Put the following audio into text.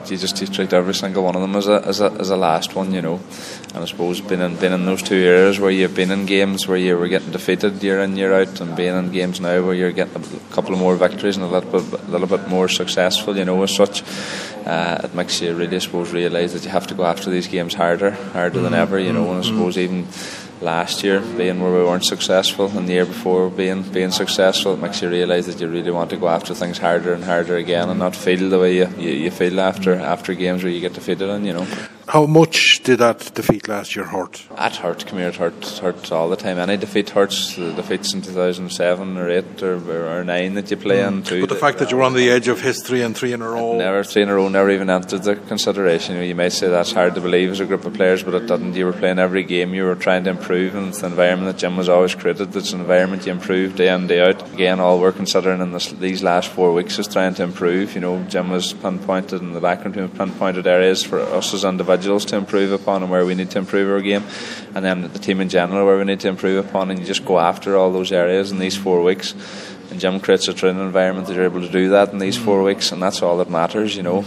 you treat every single one of them as a last one, And I suppose being in those two areas where you've been in games where you were getting defeated year in year out, and being in games now where you're getting a couple of more victories and a little bit more successful, as such, it makes you really, I suppose, realise that you have to go after these games harder than ever, And I suppose even last year being where we weren't successful, and the year before being successful, it makes you realise that you really want to go after things harder and harder again, and not feel the way you feel after games where you get defeated in. How much did that defeat last year hurt? It hurt, come here, it hurt all the time. Any defeat hurts. The defeats in 2007 or 8 or 9 that you play in too. But the fact that you were on the edge of history and 3 in a row. Never 3 in a row, never even entered the consideration. You might say that's hard to believe as a group of players, but it didn't. You were playing every game, you were trying to improve, and it's the environment that Jim was always created. It's an environment you improve day in, day out. Again, all we're considering in these last 4 weeks is trying to improve. Jim was pinpointed, and the background team pinpointed areas for us as individuals to improve upon, and where we need to improve our game, and then the team in general where we need to improve upon, and you just go after all those areas in these 4 weeks, and Jim creates a training environment that you're able to do that in these 4 weeks, and that's all that matters.